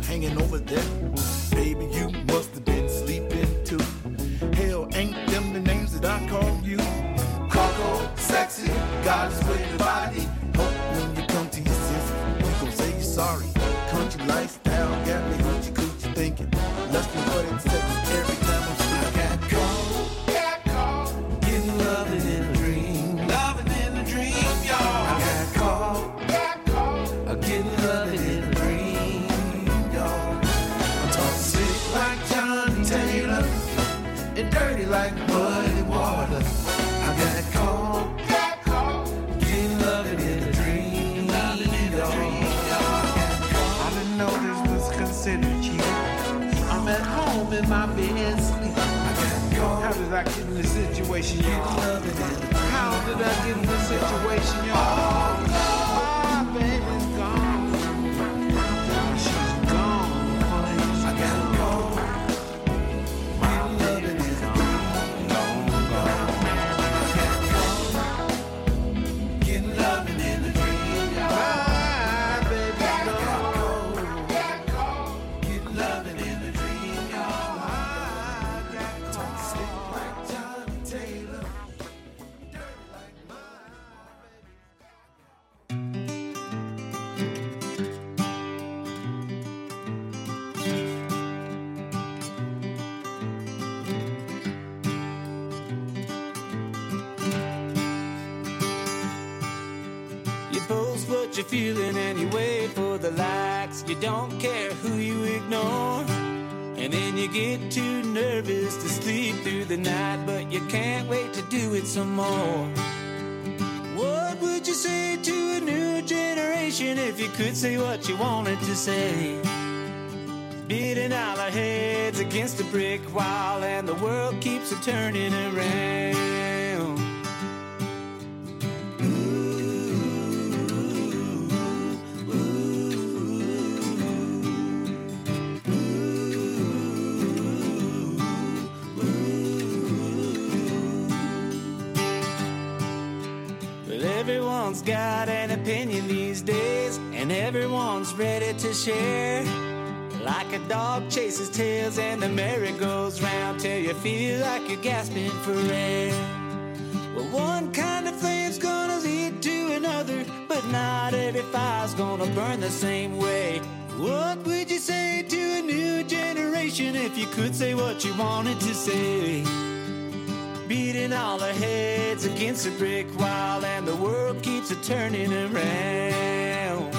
hanging over there. Baby, you must have been sleeping too. Hell, ain't them the names that I call you? Coco, sexy, goddess with the body. Hope when you come to your senses, you gon' say you're sorry. Country lifestyle got me hoochie coochie thinking. Lusting for them sex every time I'm sleeping. I got caught, getting loving in a dream, y'all. I got caught, getting loving in a dream, y'all. I'm talking sick like Johnny Taylor and dirty like muddy water. I got caught, getting loving in a dream, y'all. I didn't know this was considered cheating. I'm at home in my bed sleeping. How did I get in this situation, y'all? How did I get in this situation, y'all? My baby's gone. She's gone. I got caught. My loving is gone. Gone. I got caught. Getting loving in a dream, y'all. My baby's gone. Getting loving in a dream, y'all. I got caught. Sick like Johnny Taylor. Dirty like my You post what you're feeling and you wait for the likes. You don't care who you ignore. And then you get too nervous to sleep through the night, but you can't wait to do it some more. What would you say to a new generation if you could say what you wanted to say? Beating all our heads against a brick wall and the world keeps a turning around. Well, everyone's got an opinion these days, and everyone's ready to share. Like a dog chases tails and the merry goes round till you feel like you're gasping for air. Well, one kind of flame's gonna lead to another, but not every fire's gonna burn the same way. What would you say to a new generation if you could say what you wanted to say? Beating all our heads against a brick wall and the world keeps a turning around.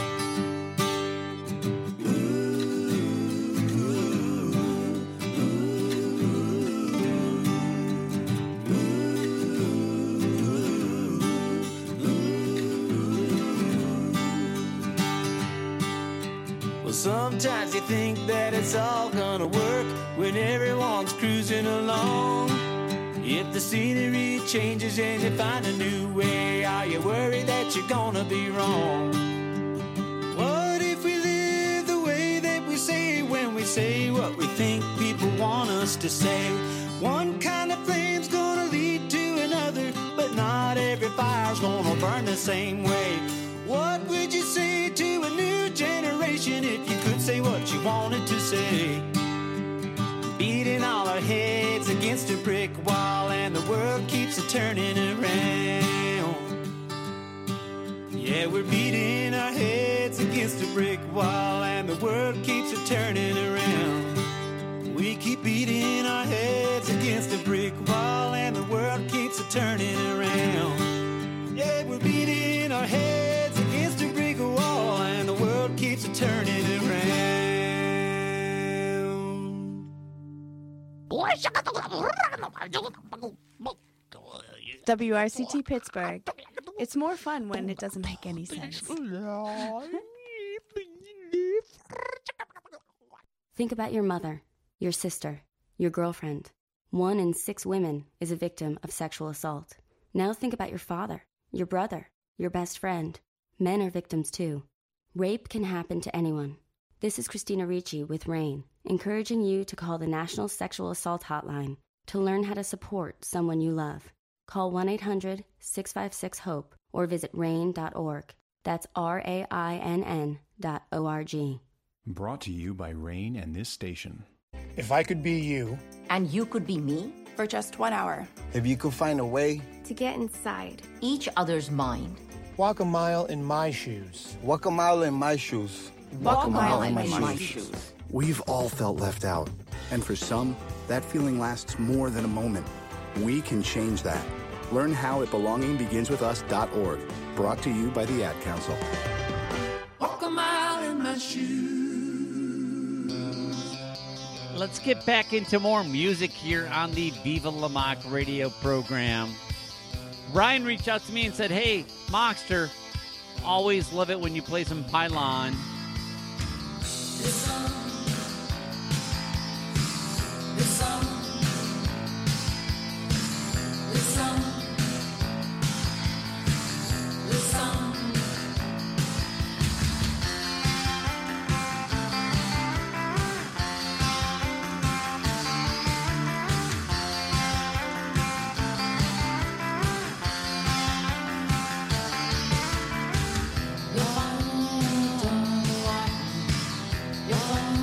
Sometimes you think that it's all gonna work when everyone's cruising along. If the scenery changes and you find a new way, are you worried that you're gonna be wrong? What if we live the way that we say when we say what we think people want us to say? One kind of flame's gonna lead to another, but not every fire's gonna burn the same way. What would you say to a new generation if you could say what you wanted to say? Beating all our heads against a brick wall and the world keeps a turning around. Yeah, we're beating our heads against a brick wall and the world keeps a turning around. We keep beating our heads against a brick wall and the world keeps a turning around. Yeah, we're beating our heads against a brick wall and the world keeps a turning around. WRCT Pittsburgh. It's more fun when it doesn't make any sense. Think about your mother, your sister, your girlfriend. 1 in 6 women is a victim of sexual assault. Now think about your father, your brother, your best friend. Men are victims too. Rape can happen to anyone. This is Christina Ricci with RAIN, encouraging you to call the National Sexual Assault Hotline to learn how to support someone you love. Call 1-800-656-HOPE or visit RAIN.org. That's RAINN.org. Brought to you by Rain and this station. If I could be you. And you could be me. For just 1 hour. If you could find a way. To get inside. Each other's mind. Walk a mile in my shoes. Walk a mile in my shoes. Walk a mile in my shoes. We've all felt left out. And for some, that feeling lasts more than a moment. We can change that. Learn how at belongingbeginswithus.org. Brought to you by the Ad Council. Walk a mile in my shoes. Let's get back into more music here on the Viva La Mock radio program. Ryan reached out to me and said, hey, Mockster, always love it when you play some Pylon. This song. You're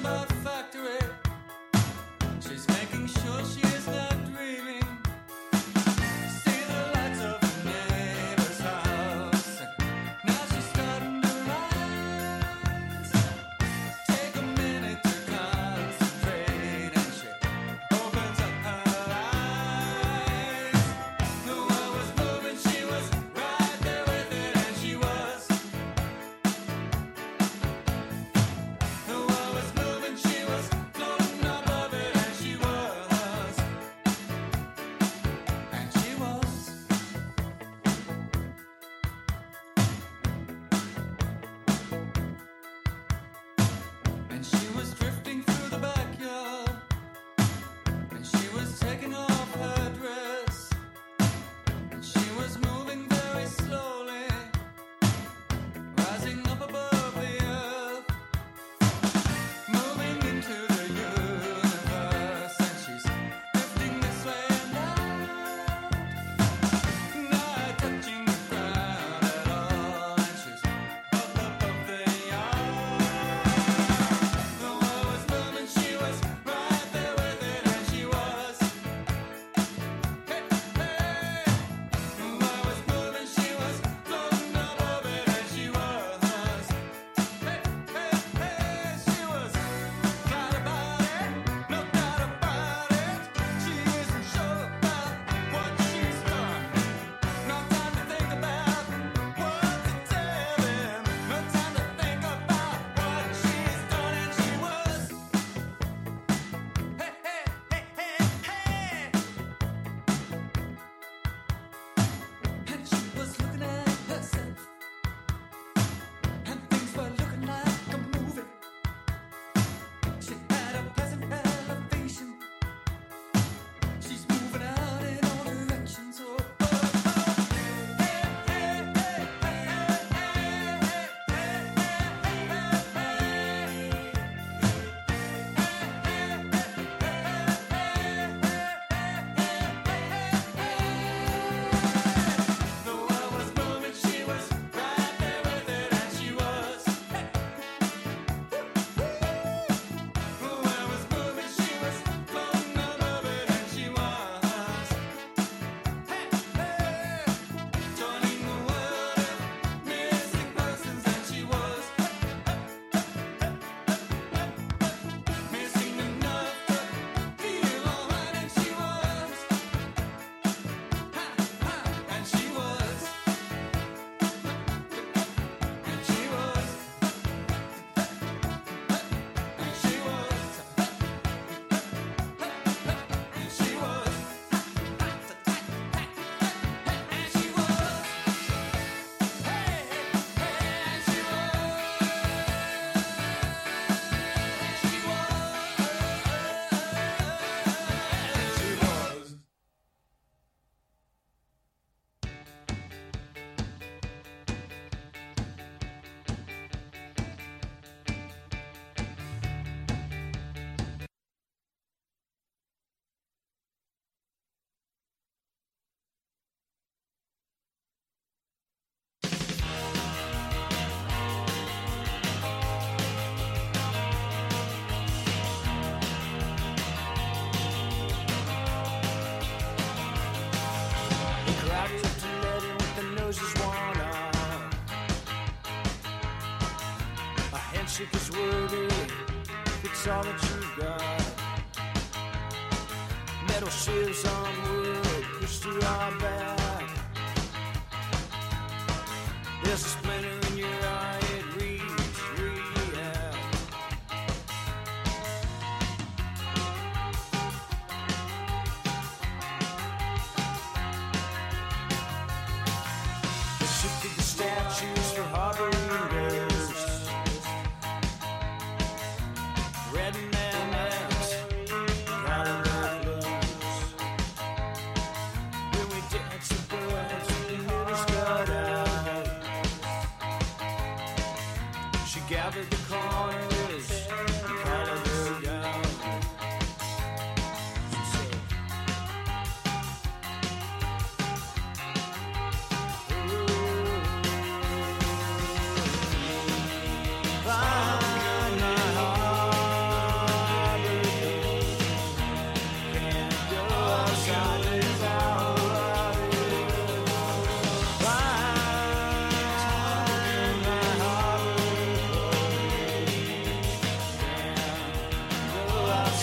timber factory. She's making sure she is not dreaming. See the lights of her neighbor's house. Now she's starting to rise. Take a minute to concentrate, and she opens up her eyes. The world was moving, she was right there with it, and she was. The world was moving, she was floating above it, and she was. And she was. And she was drifting through the backyard, and she was taking off her dress, and she was moving very slowly, rising up above the earth, moving into the universe, and she's drifting this way and out, not touching the ground at all, and she's up above the yard. The world was moving, she was right there with it, and she was. Hey, hey. The world was moving, she was floating above it, and she was. Hey, hey, hey, she was. Got about it, no doubt about it. She isn't sure about what she's done. No time to think about what to tell him. No time to think about what she's done, and she was. Hey, hey, hey, hey, hey. And she was looking at herself, and things were looking like a movie. She had a pleasant elevation. She's moving out in all directions. Oh, oh, oh. Hey, hey, hey, hey, hey, hey, The world was moving, she was right there with it, and she was. The world was moving, she was floating above it, and she was. Joining the world of missing persons, and she was. Missing enough to feel alright, and she was. And she was. And she was. And she was. And she was. And she was. Hey, hey, and she was. The crowd looked and led in with the noses worn up. A handshake is worthy, it's all that you've got. Metal shears on wood, pushed to our back. There's a splinter in your eye, it reads rehab. They shifted the statues for harboring girls. Red M&Ms, calling their blues. When we dance the birds, the mirrors got out.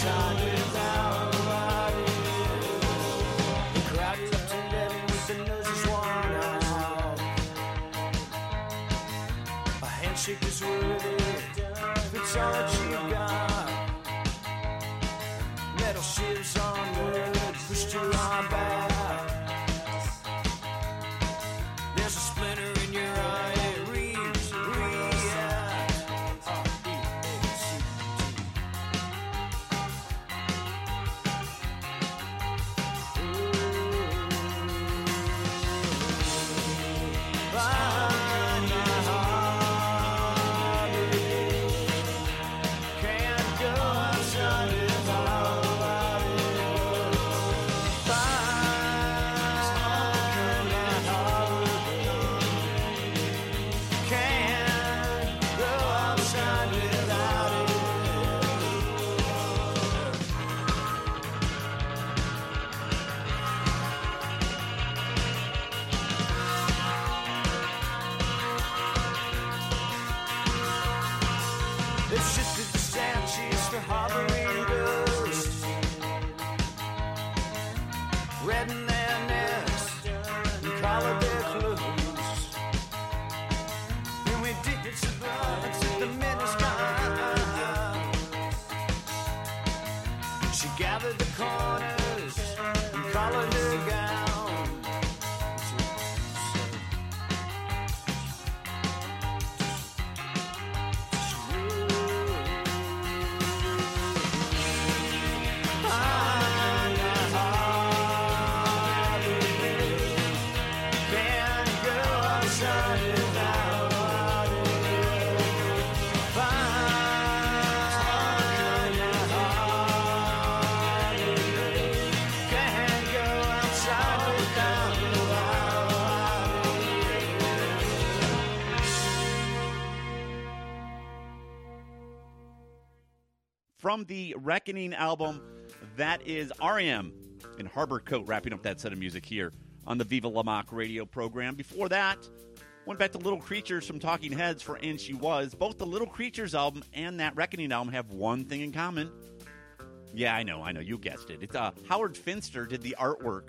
outside without nobody. The crowd is up to 11 with the noses worn out. A handshake is worthy, it's all that you got. Metal shivs on wood, pushed you on back. There's a splinter in your eye, it reads, react. Can't go outside without They've shifted the statues for harboring ghosts, red in their necks and collared their clothes. And we did it to the minutes gone. She gathered the corners and collared her gown. From the Reckoning album, that is R.E.M. in Harbor Coat, wrapping up that set of music here on the Viva La Mock radio program. Before that, went back to Little Creatures from Talking Heads for And She Was. Both the Little Creatures album and that Reckoning album have one thing in common. Yeah, I know, you guessed it. It's Howard Finster did the artwork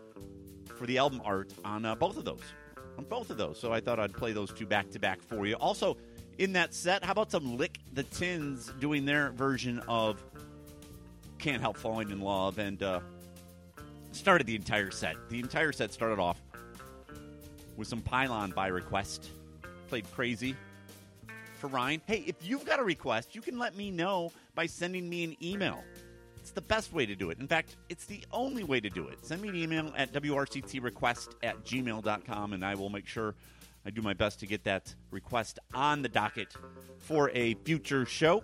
for the album art on both of those. So I thought I'd play those two back-to-back for you. Also, in that set, how about some Lick the Tins doing their version of Can't Help Falling in Love, and started the entire set. The entire set started off with some Pylon by request. Played Crazy for Ryan. Hey, if you've got a request, you can let me know by sending me an email. It's the best way to do it. In fact, it's the only way to do it. Send me an email at wrctrequest@gmail.com, and I will make sure I do my best to get that request on the docket for a future show.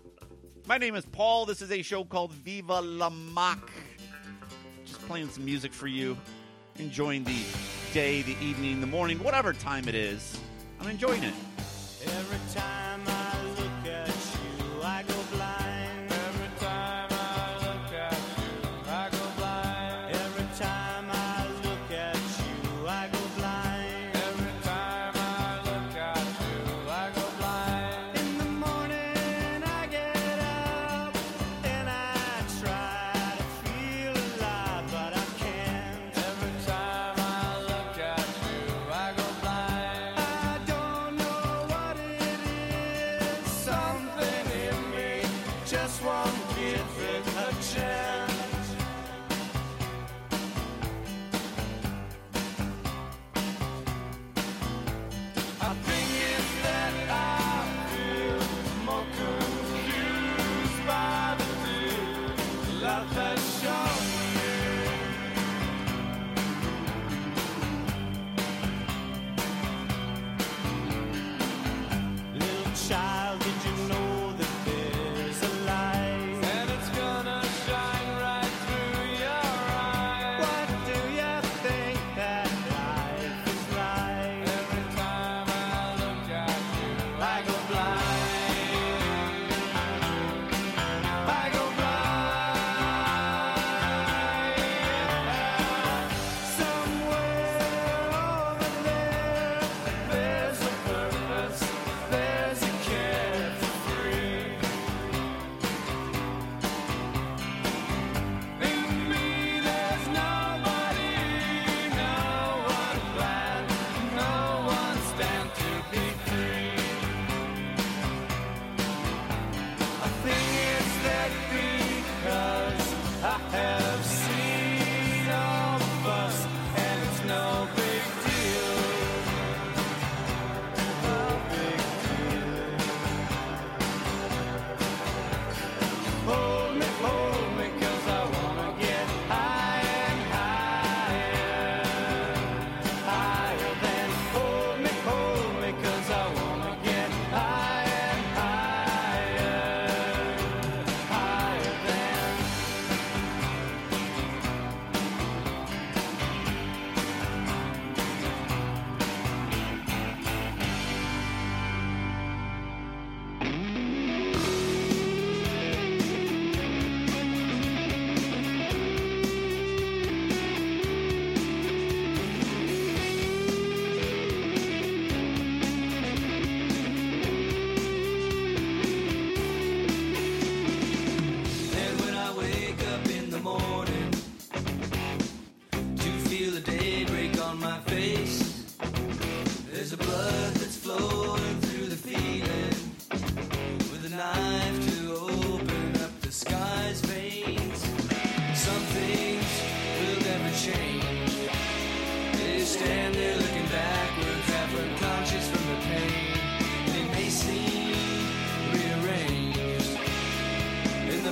My name is Paul. This is a show called Viva La Mock. Just playing some music for you. Enjoying the day, the evening, the morning, whatever time it is. I'm enjoying it. Every time I look at you, I go blind. Every time I look at you, I go blind. Every time I look at you, I go blind. Every time I look at you, I go blind. In the morning I get up and I try to feel alive, but I can't. Every time I look at you, I go blind. I don't know what it is, something in me just won't give it a chance. I think it's that I feel more confused by the love that's shown me. Little child, did you know that there's a light? And it's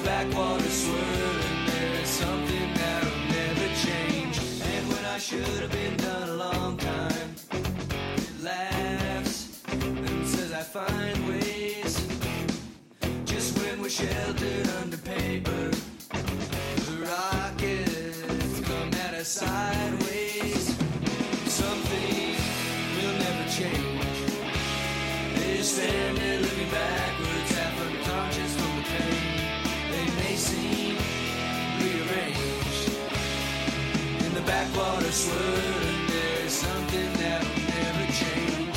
backwater swirling, there's something that'll never change. And when I should have been done a long time, it laughs and says I find ways. Just when we're sheltered under paper, the rockets come at us sideways. Something will never change. They stand there looking backwards, half unconscious from the pain. They may seem rearranged. In the backwater swirling, there's something that'll never change.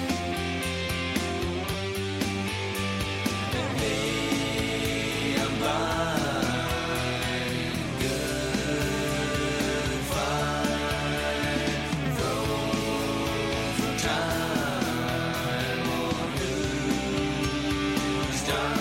And hey, I'm fine, good, fine, froze from time on who's done.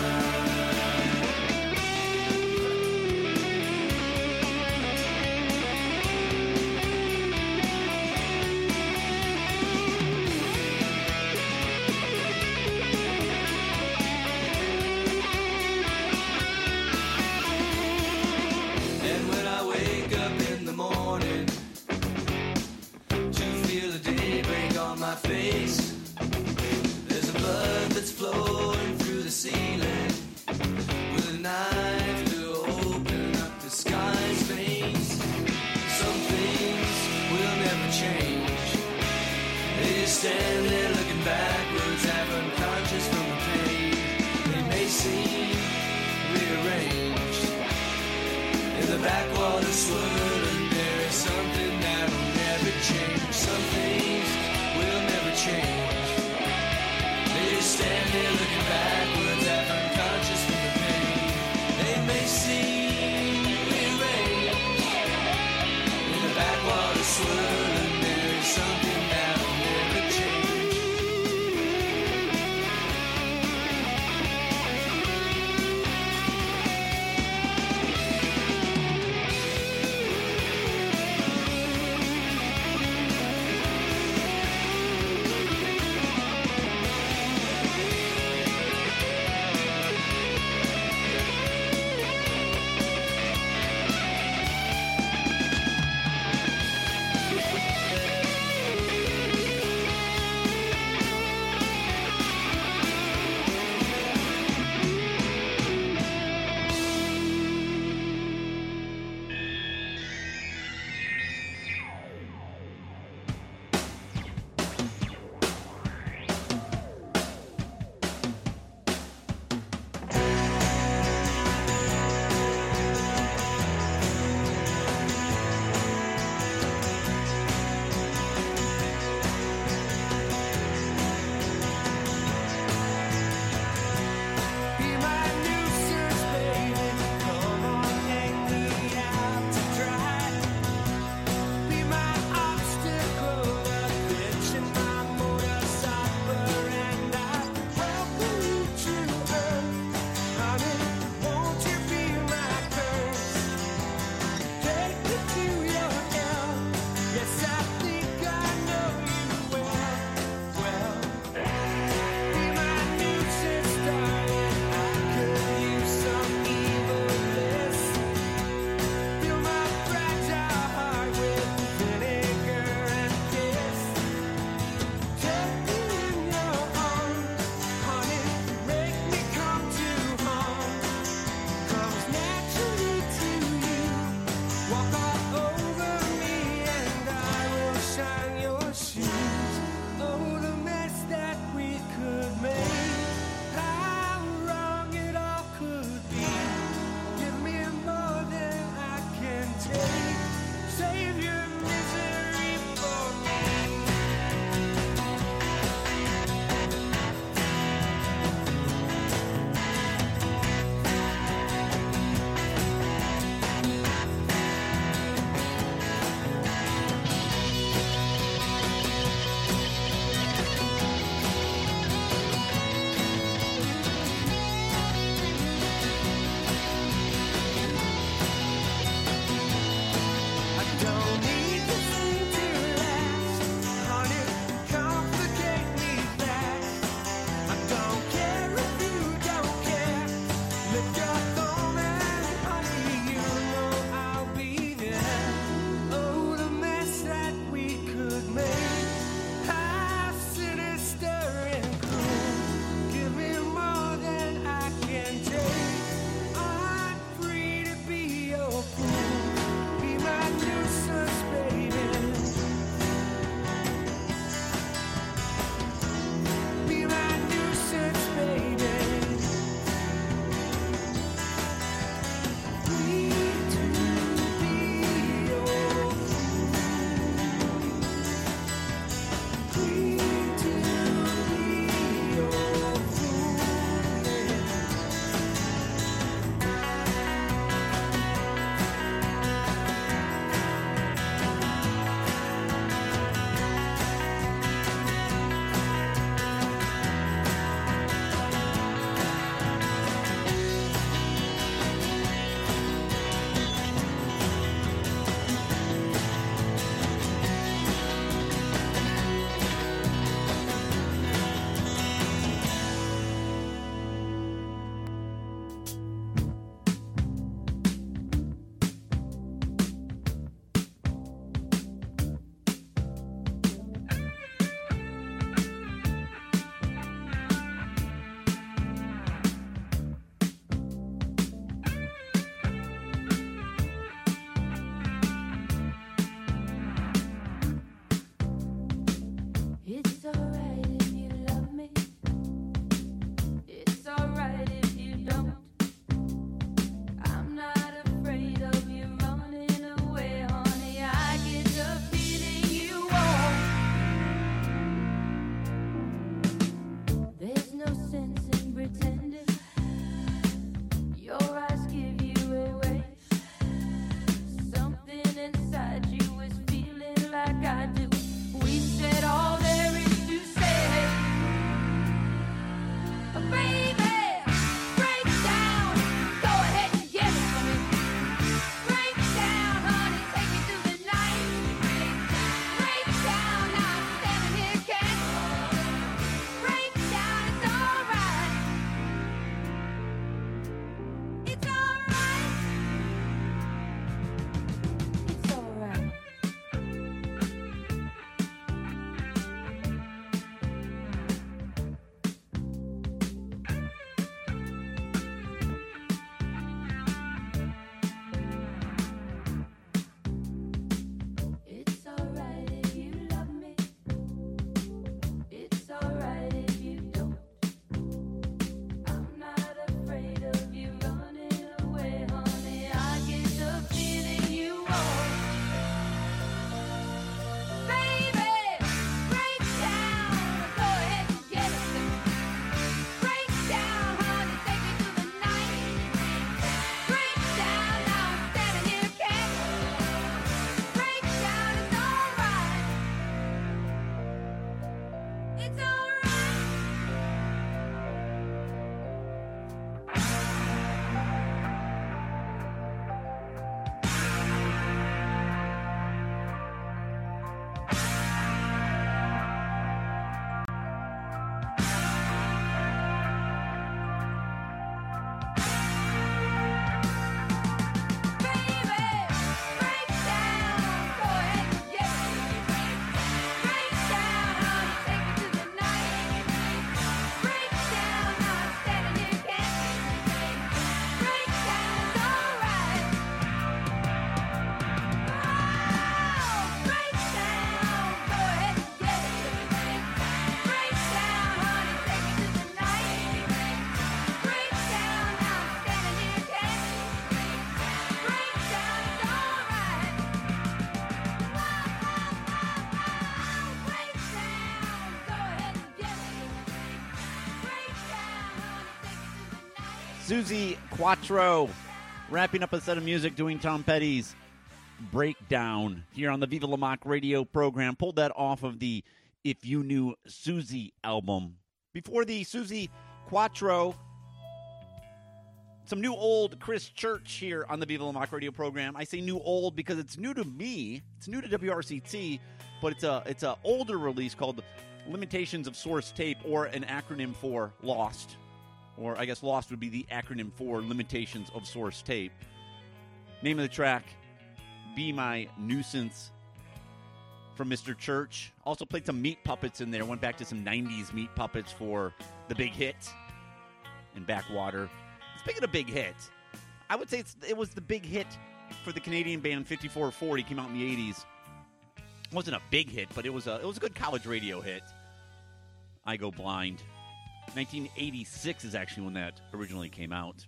Suzi Quatro, wrapping up a set of music, doing Tom Petty's Breakdown here on the Viva La Mock radio program. Pulled that off of the If You Knew Suzi album. Before the Suzi Quatro, some new old Chris Church here on the Viva La Mock radio program. I say new old because it's new to me. It's new to WRCT, but it's a older release called Limitations of Source Tape, or an acronym for LOST. Or I guess LOST would be the acronym for Limitations of Source Tape. Name of the track, Be My Nuisance, from Mr. Church. Also played some Meat Puppets in there. Went back to some 90s Meat Puppets for the big hit in Backwater. Speaking of big hit, I would say it was the big hit for the Canadian band 5440. Came out in the 80s. It wasn't a big hit, but it was a good college radio hit. I Go Blind. 1986 is actually when that originally came out.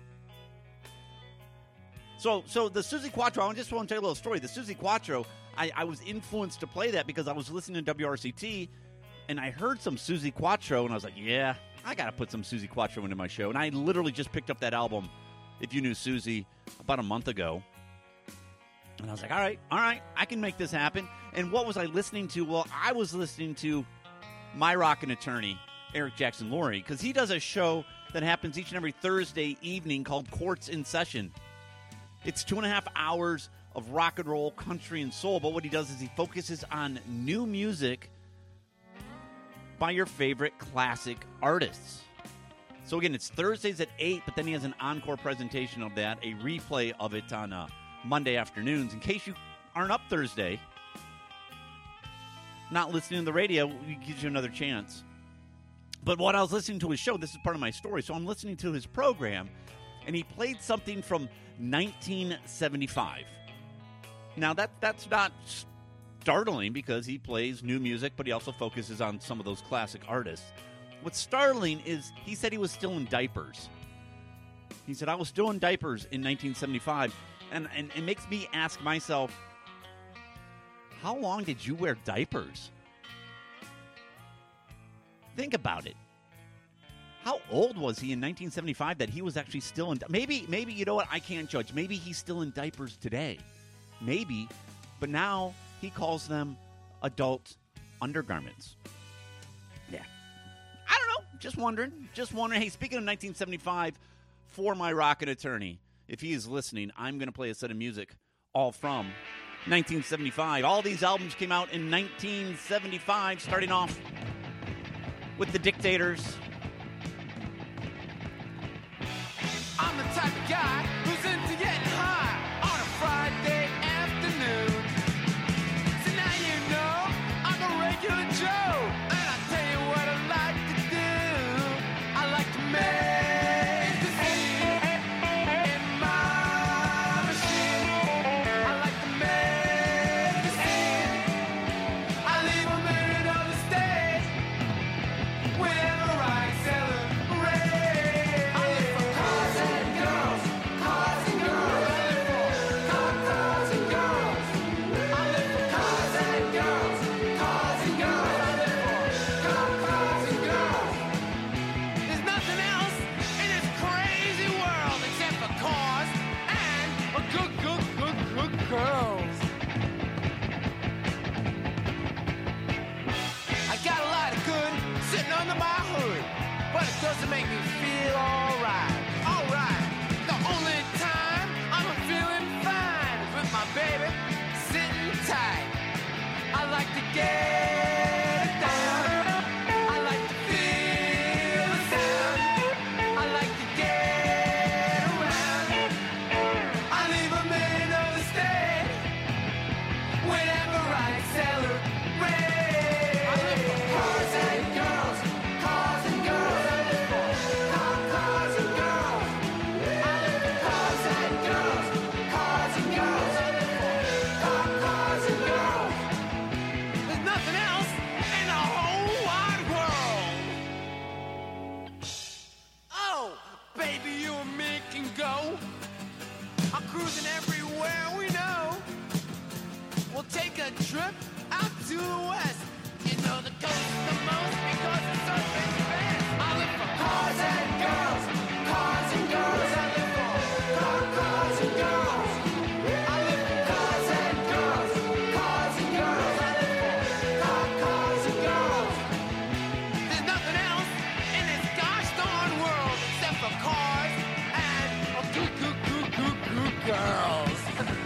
So the Suzi Quatro, I just want to tell you a little story. The Suzi Quatro, I was influenced to play that because I was listening to WRCT, and I heard some Suzi Quatro, and I was like, yeah, I got to put some Suzi Quatro into my show. And I literally just picked up that album, If You Knew Suzi, about a month ago. And I was like, all right, I can make this happen. And what was I listening to? Well, I was listening to my rockin' attorney, Eric Jackson Laurie, because he does a show that happens each and every Thursday evening called Courts in Session. It's 2.5 hours of rock and roll, country, and soul, but what he does is he focuses on new music by your favorite classic artists. So again, it's Thursdays at 8, but then he has an encore presentation of that, a replay of it on Monday afternoons. In case you aren't up Thursday, not listening to the radio, it gives you another chance. But when I was listening to his show, this is part of my story, so I'm listening to his program, and he played something from 1975. Now, that's not startling because he plays new music, but he also focuses on some of those classic artists. What's startling is he said he was still in diapers. He said, I was still in diapers in 1975, and it makes me ask myself, how long did you wear diapers? Think about it. How old was he in 1975 that he was actually still in... Maybe, you know what? I can't judge. Maybe he's still in diapers today. Maybe. But now he calls them adult undergarments. Yeah. I don't know. Just wondering. Hey, speaking of 1975, for my rockin' attorney, if he is listening, I'm going to play a set of music all from 1975. All these albums came out in 1975, starting off with the Dictators. I'm the type of guy who's into getting high on a Friday afternoon. So now you know I'm a regular Joe, and I tell you what I like to do. I like to make the scene in my machine. I like to make the scene. I leave a minute on the stage whenever I celebrate. I live for cars and girls, cars and girls. I live for cars and girls. I live for cars and girls, cars and girls. I live for cars and girls. There's nothing else in this crazy world except for cars and good girls. I got a lot of good sitting under my hood, but it doesn't make me feel alright. Alright. The only time I'm feeling fine is with my baby sitting tight. I like to get it down. I like to feel the sound. I like to get around. I leave a minute on the stage whenever I celebrate. I live for cars and girls, cars and girls. I live for cars and girls. I live for cars and girls, cars and girls. I live for cars and girls. There's nothing else in the whole wide world. Oh, baby, you and me can go. I'm cruising everywhere we know. We'll take a trip out to the west. You know the coast the most because it's surfing best. I live for cars and girls, cars and girls. girls.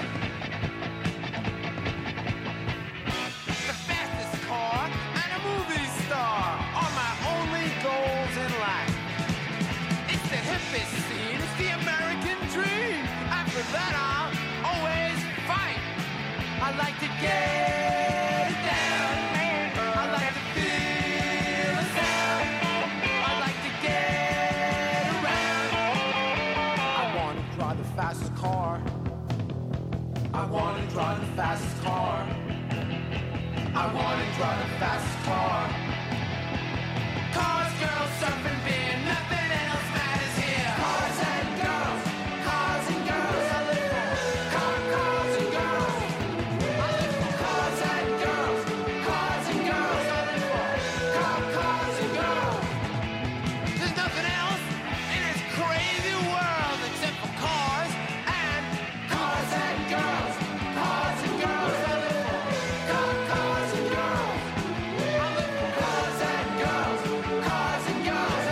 The fastest car and a movie star are my only goals in life. It's the hippest scene, it's the American dream. After that I'll always fight. I like to get down, I like to feel the sound, I like to get around. I want to drive the fastest car, I want to drive the fastest car, I want to drive the fastest car. Cars, girls, surfing, beer, nothing else matters here. Cars and girls, cars and girls. I live for cars and girls. I live for cars and girls, cars and girls. I live for cars and girls. There's nothing else in this crazy world except for cars and girls, cars and girls. I live for cars and girls. I live for cars and girls, cars and girls.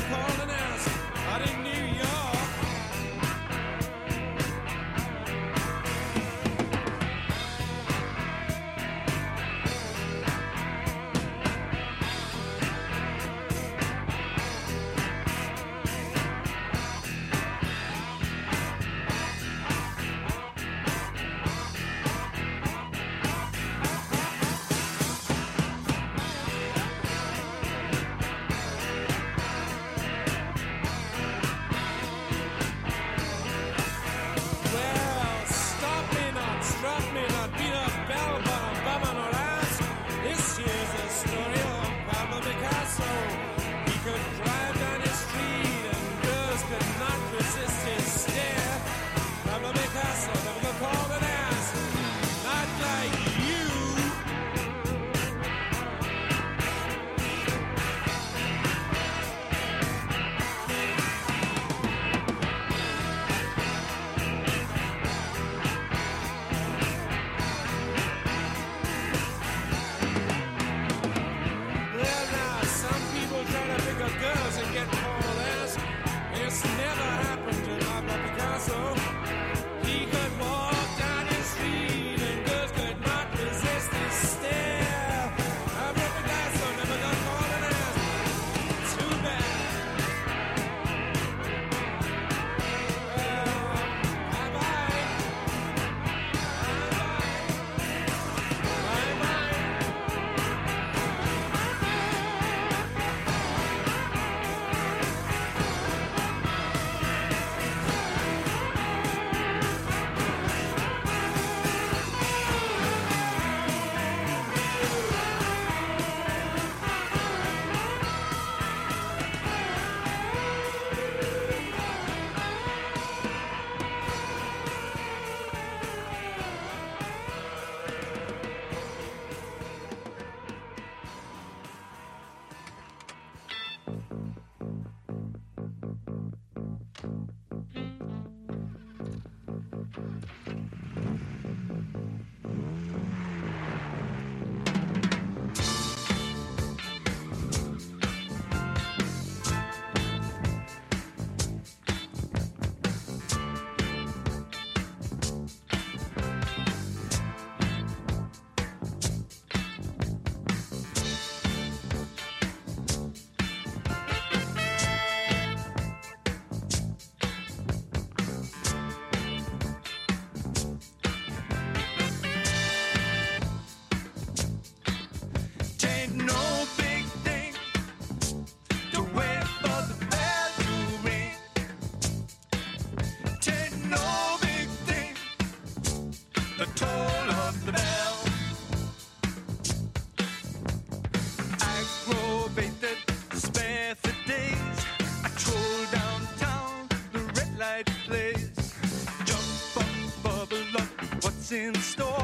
gonna call and ask. Out in New York. In store,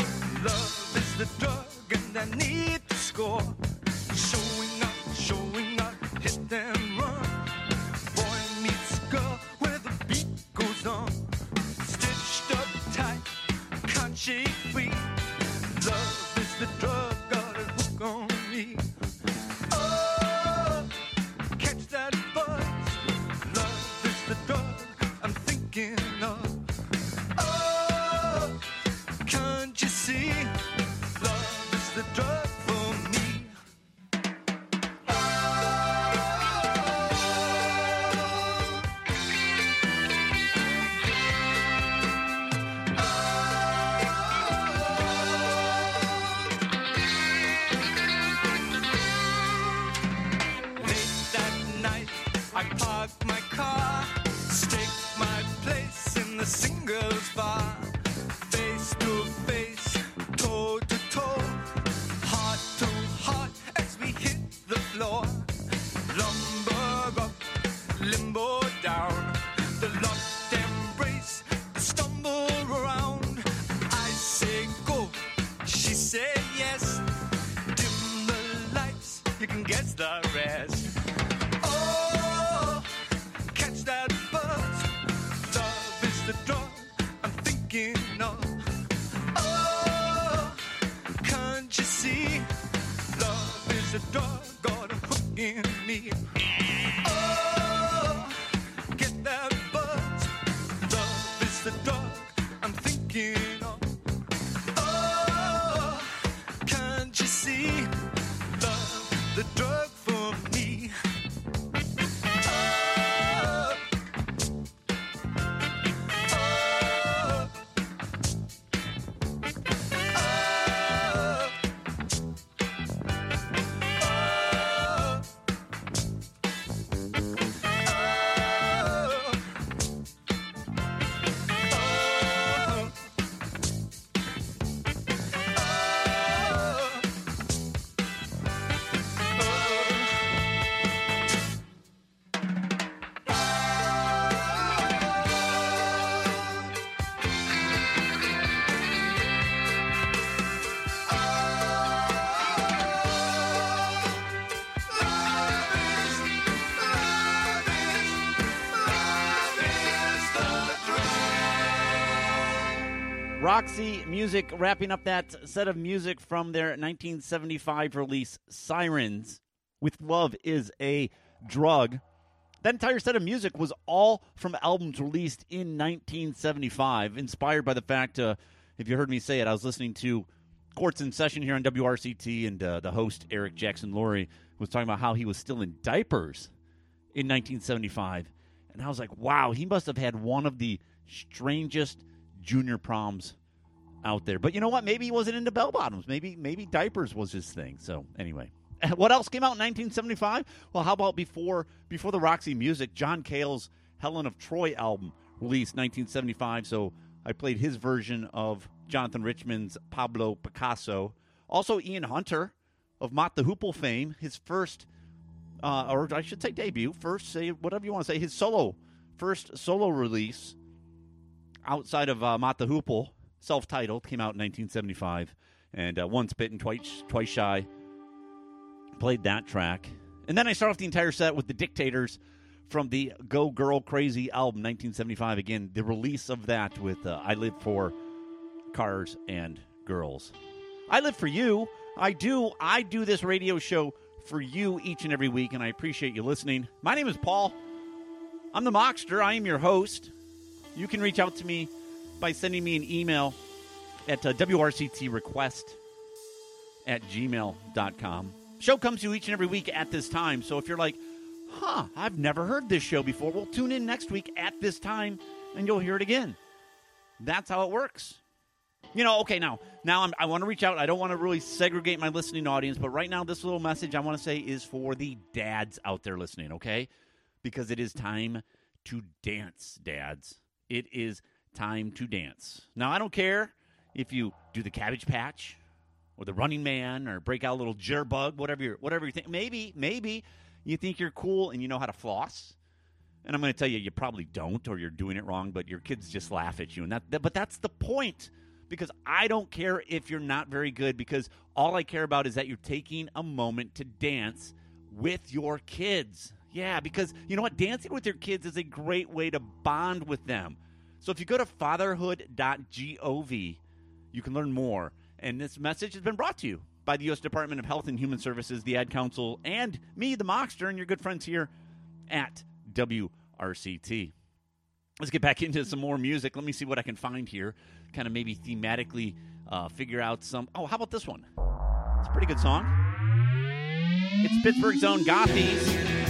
love is the drug, and I need to score. Showing up, hit and run. Boy meets girl where the beat goes on. Stitched up tight, can't shake free. Love is the drug, got a hook on me. Oh, catch that buzz. Love is the drug I'm thinking of. Can't you see? Love is the drug for me. Late that night, I park my car, stake my place in the singles bar. Face to face, toe to toe, heart to heart as we hit the floor. Lumber up, limbo down, the locked embrace, the stumble around. I say go, she say yes. Dim the lights, you can guess the rest. Oh, catch that buzz. Love is the drug I'm thinking of. Oh, can't you see? Love is a dog, got a hook in me. Oh, Roxy Music wrapping up that set of music from their 1975 release, Sirens, with Love is a Drug. That entire set of music was all from albums released in 1975, inspired by the fact, if you heard me say it, I was listening to Courts in Session here on WRCT, and the host, Eric Jackson Laurie, was talking about how he was still in diapers in 1975. And I was like, wow, he must have had one of the strangest junior proms out there. But you know what? Maybe he wasn't into bell bottoms. Maybe diapers was his thing. So anyway, what else came out in 1975? Well, how about before the Roxy Music, John Cale's Helen of Troy album released 1975. So I played his version of Jonathan Richman's Pablo Picasso. Also Ian Hunter of Mott the Hoople fame, his first, or I should say debut, first, say whatever you want to say, his first solo release outside of Mott the Hoople, self-titled, came out in 1975. And Once Bitten, Twice Shy, played that track. And then I start off the entire set with The Dictators from the Go Girl Crazy album, 1975. Again, the release of that with I Live for Cars and Girls. I live for you. I do this radio show for you each and every week, and I appreciate you listening. My name is Paul. I'm the Mockster. I am your host. You can reach out to me by sending me an email at wrctrequest@gmail.com. Show comes to you each and every week at this time, so if you're like, I've never heard this show before, well, tune in next week at this time, and you'll hear it again. That's how it works. You know, okay, now I want to reach out. I don't want to really segregate my listening audience, but right now this little message I want to say is for the dads out there listening, okay? Because it is time to dance, dads. It is time to dance. Now, I don't care if you do the Cabbage Patch or the Running Man or break out a little jitterbug, whatever you think. Maybe you think you're cool and you know how to floss. And I'm going to tell you, you probably don't, or you're doing it wrong, but your kids just laugh at you. But that's the point. Because I don't care if you're not very good, because all I care about is that you're taking a moment to dance with your kids. Yeah, because you know what? Dancing with your kids is a great way to bond with them. So if you go to fatherhood.gov, you can learn more. And this message has been brought to you by the U.S. Department of Health and Human Services, the Ad Council, and me, the Mockster, and your good friends here at WRCT. Let's get back into some more music. Let me see what I can find here. Kind of maybe thematically figure out some... Oh, how about this one? It's a pretty good song. It's Pittsburgh's own Gothies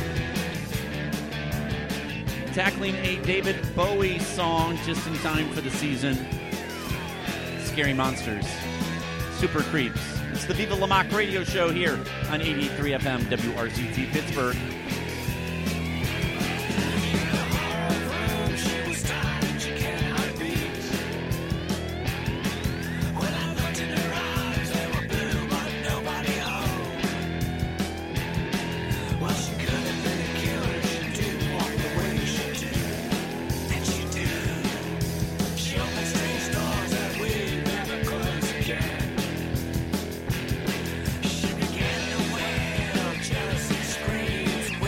tackling a David Bowie song just in time for the season. Scary Monsters. Super Creeps. It's the Viva La Mock radio show here on 88.3 FM WRCT Pittsburgh. She began to wail, jealousy screams.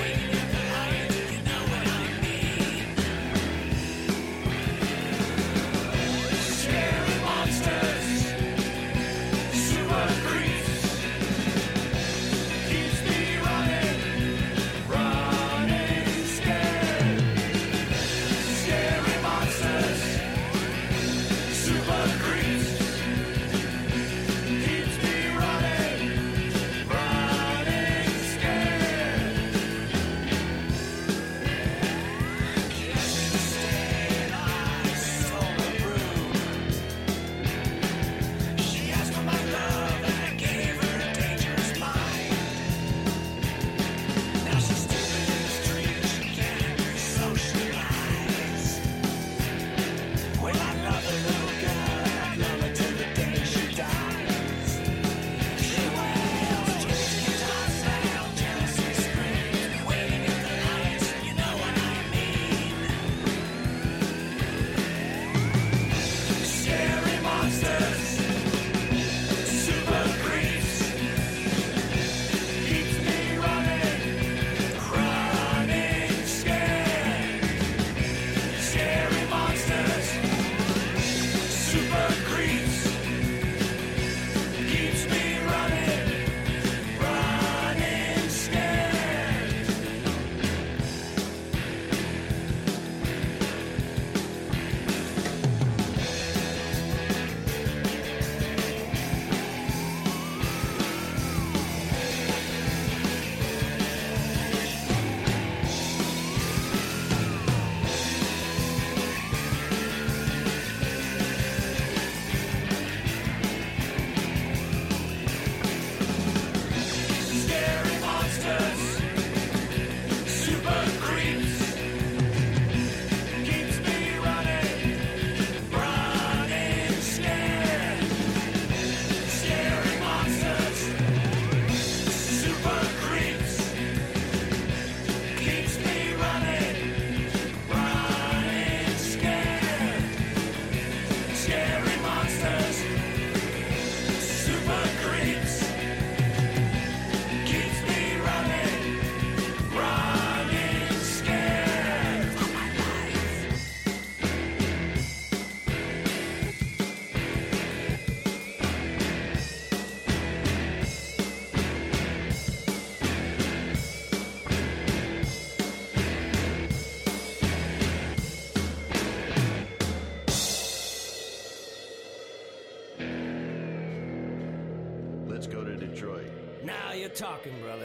Quit talking, brother.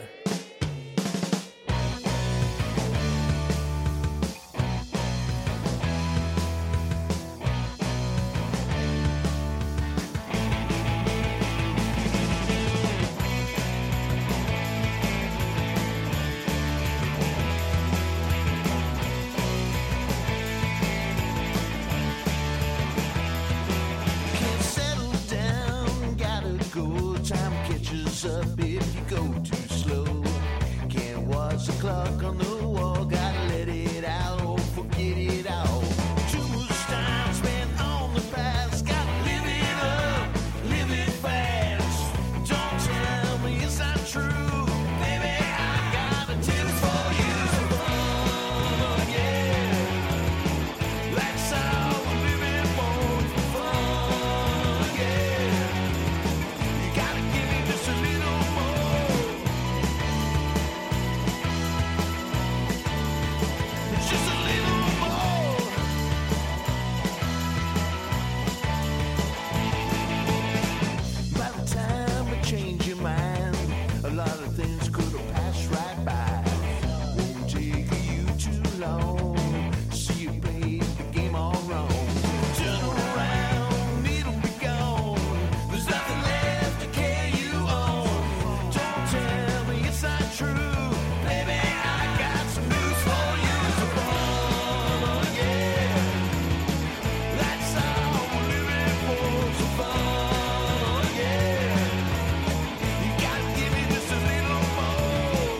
Can't settle down, gotta go. Time catches up if you go too slow. Can't watch the clock on the wall, gotta let it out or forget it all. Too much time spent on the past, gotta live it up, live it fast. Don't tell me it's not true, baby. I got a tip for you. Fun, yeah. That's how we're living for fun, yeah. You gotta give me just a little more. Just a little more. By the time you change your mind, a lot of things could have passed right by. Won't take you too long. See you play the game all wrong. Turn around, it'll be gone. There's nothing left to carry you on. Don't tell me it's not true, baby. I got some news for you. So fun, yeah. That's how we're living for. So fun, yeah. You gotta give me just a little more.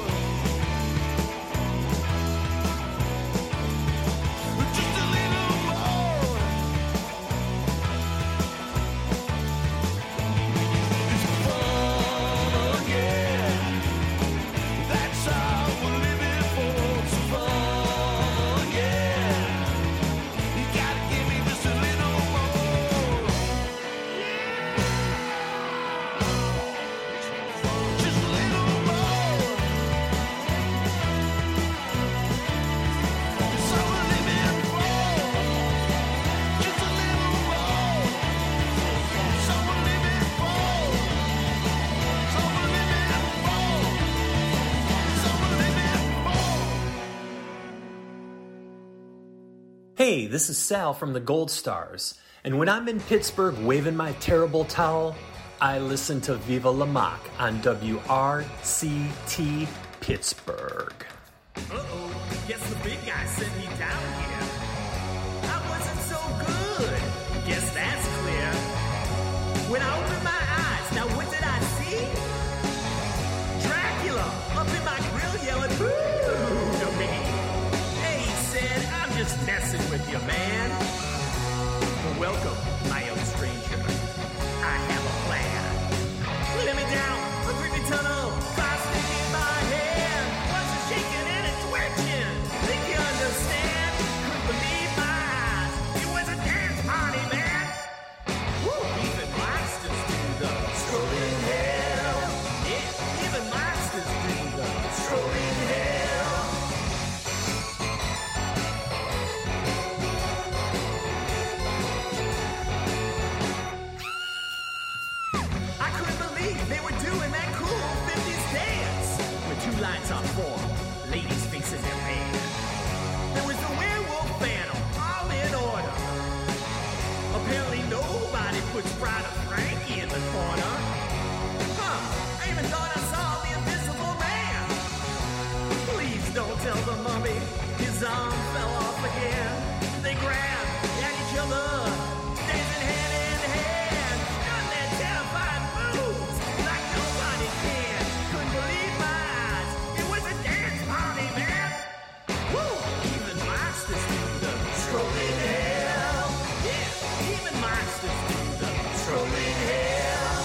Just a little more. Fun, yeah. That's how we're living for. So fun, yeah. You gotta give me just a little more. Just a little more. That's how we're living for. Just a little more. That's how we're living for. That's how we're living for. That's how we're living for. Hey, this is Sal from the Gold Stars, and when I'm in Pittsburgh waving my terrible towel, I listen to Viva La Mock on WRCT Pittsburgh. Uh-oh, guess the big guy sent me down here. I wasn't so good. Guess that's clear. When I opened my eyes, now what did I see? Dracula up in my grill yelling, boo to me. Hey, he said, I'm just messing with you, man. Welcome, my young stranger. I have a plan. Let me down, a creepy tunnel, plastic in my hand. What's it shaking and it's twitching? Think you understand? Couldn't believe my eyes. It was a dance party, man. Woo! Even monsters do the strolling hell. Yeah, even monsters do the strolling hell. I couldn't believe they were doing that cool 50s dance with two lines on four, ladies facing their man. There was the werewolf phantom, all in order. Apparently nobody puts Bride of Frankie in the corner. Huh, I even thought I saw the Invisible Man. Please don't tell the mummy his arm fell off again. They grabbed at each other, dancing hand in hand, doing their terrifying moves like nobody can. Couldn't believe my eyes. It was a dance party, man. Woo! Even monsters do the strolling hell. Yeah, even monsters do the strolling hell.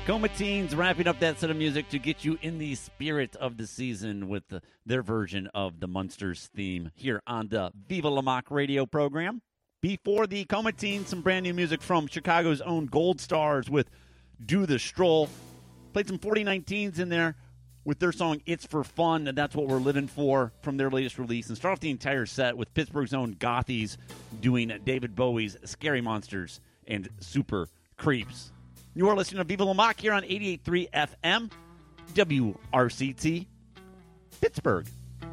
Coma Teens wrapping up that set of music to get you in the spirit of the season with their version of the Munsters theme here on the Viva La Mock radio program. Before the Coma Teens, some brand new music from Chicago's own Gold Stars with Do the Stroll. Played some 4019s in there with their song It's for Fun, and that's what we're living for from their latest release. And start off the entire set with Pittsburgh's own Gothies doing David Bowie's Scary Monsters and Super Creeps. You are listening to Viva La Mock here on 88.3 FM, WRCT, Pittsburgh.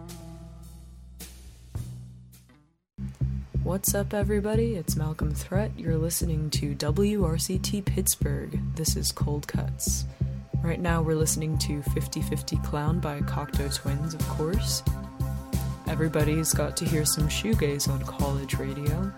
What's up, everybody? It's Malcolm Threat. You're listening to WRCT Pittsburgh. This is Cold Cuts. Right now we're listening to 50/50 Clown by Cocteau Twins, of course. Everybody's got to hear some shoegaze on college radio.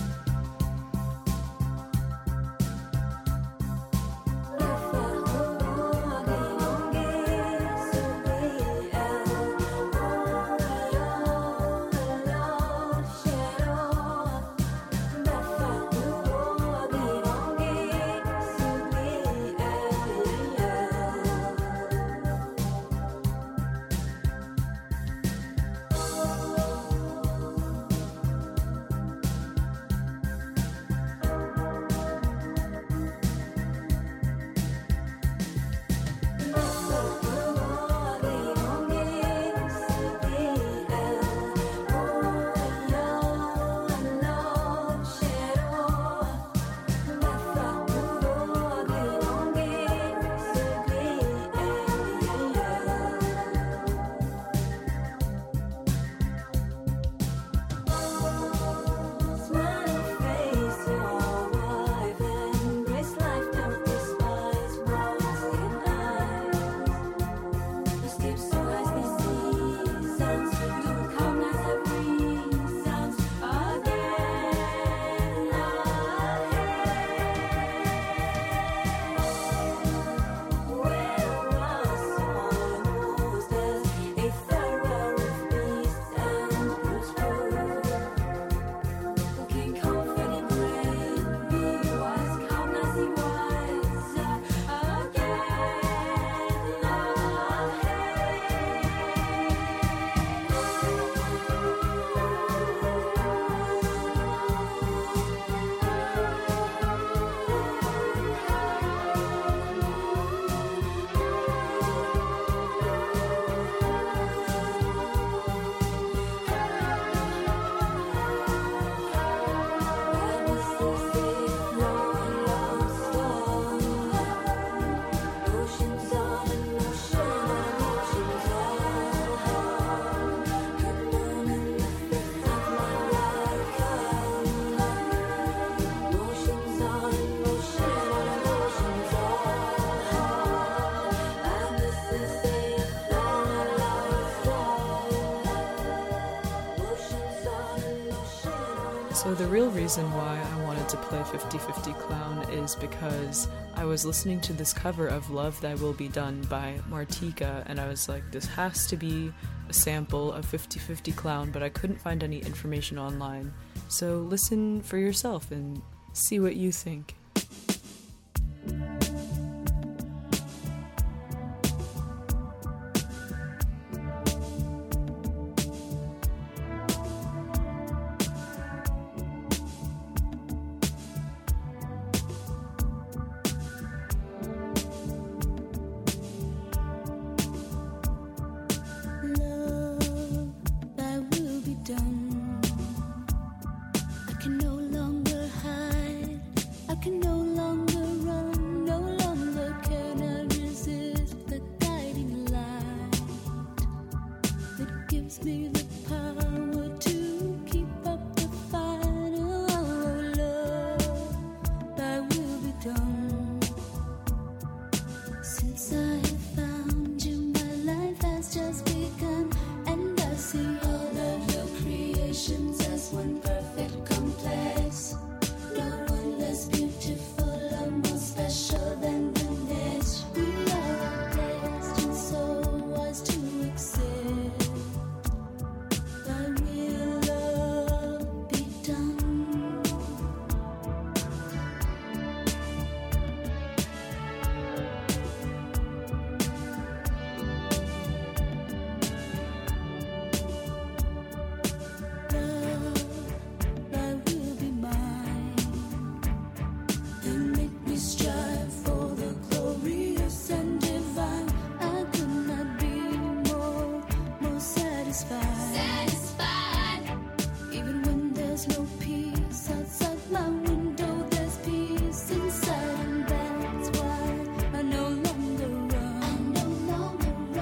So the real reason why I wanted to play 50/50 Clown is because I was listening to this cover of Love Thy Will Be Done by Martika, and I was like, this has to be a sample of 50/50 Clown, but I couldn't find any information online. So listen for yourself and see what you think.